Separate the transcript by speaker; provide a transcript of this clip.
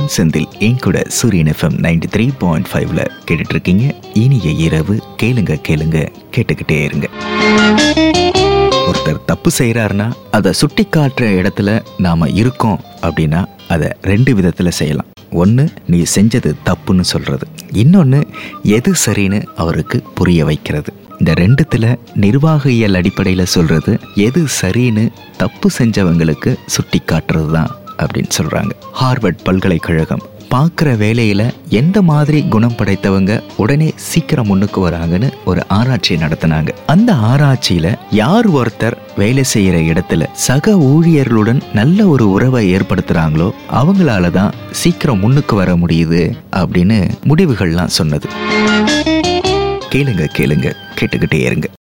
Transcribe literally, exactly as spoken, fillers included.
Speaker 1: பொன் செந்தில் என் கூட சூரியன் FM ninety three point ஃபைவ்ல கேட்டுட்டு இருக்கீங்க. இனிய இரவு கேளுங்க கேளுங்க கேட்டுக்கிட்டே இருங்க. ஒருத்தர் தப்பு செய்யறாருன்னா அதை சுட்டி காட்டுற இடத்துல நாம இருக்கோம் அப்படின்னா அதை ரெண்டு விதத்துல செய்யலாம். ஒன்று, நீ செஞ்சது தப்புன்னு சொல்றது. இன்னொன்று, எது சரின்னு அவருக்கு புரிய வைக்கிறது. இந்த ரெண்டுத்துல நிர்வாகியல் அடிப்படையில் சொல்றது எது சரின்னு தப்பு செஞ்சவங்களுக்கு சுட்டி காட்டுறது தான் அப்படின்னு சொல்றாங்க. ஹார்வர்ட் பல்கலைக்கழகம் பார்க்குற வேலையில எந்த மாதிரி குணம் படைத்தவங்க உடனே சீக்கிரம் முன்னுக்கு வராங்கன்னு ஒரு ஆராய்ச்சி நடத்தினாங்க. அந்த ஆராய்ச்சியில யார் ஒருத்தர் வேலை செய்யற இடத்துல சக ஊழியர்களுடன் நல்ல ஒரு உறவை ஏற்படுத்துறாங்களோ அவங்களால தான் சீக்கிரம் முன்னுக்கு வர முடியுது அப்படின்னு முடிவுகள்லாம் சொன்னது. கேளுங்க கேளுங்க கேட்டுக்கிட்டே இருங்க.